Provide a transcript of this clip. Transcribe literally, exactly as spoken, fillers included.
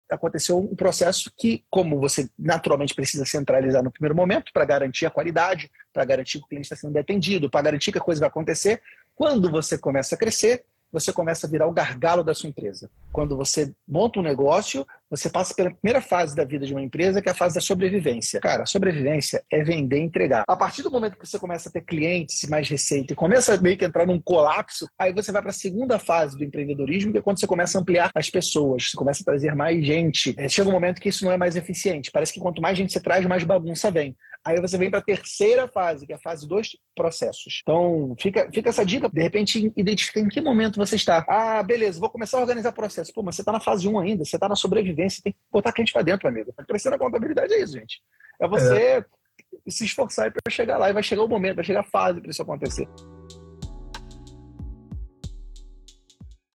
aconteceu um processo que, como você naturalmente precisa centralizar no primeiro momento, para garantir a qualidade, para garantir que o cliente está sendo bem atendido, para garantir que a coisa vai acontecer, quando você começa a crescer, você começa a virar o gargalo da sua empresa. Quando você monta um negócio, você passa pela primeira fase da vida de uma empresa, que é a fase da sobrevivência. Cara, a sobrevivência é vender e entregar. A partir do momento que você começa a ter clientes, mais receita, e começa a meio que entrar num colapso, aí você vai para a segunda fase do empreendedorismo, que é quando você começa a ampliar as pessoas, você começa a trazer mais gente. Chega um momento que isso não é mais eficiente. Parece que quanto mais gente você traz, mais bagunça vem. Aí você vem para a terceira fase, que é a fase dos processos. Então, fica, fica essa dica. De repente, identifica em que momento você está. Ah, beleza, vou começar a organizar processo. Pô, mas você está na fase um ainda, você está na sobrevivência, tem que botar cliente para dentro, amigo. Crescer na contabilidade é isso, gente. É você é. se esforçar para chegar lá. E vai chegar o momento, vai chegar a fase para isso acontecer.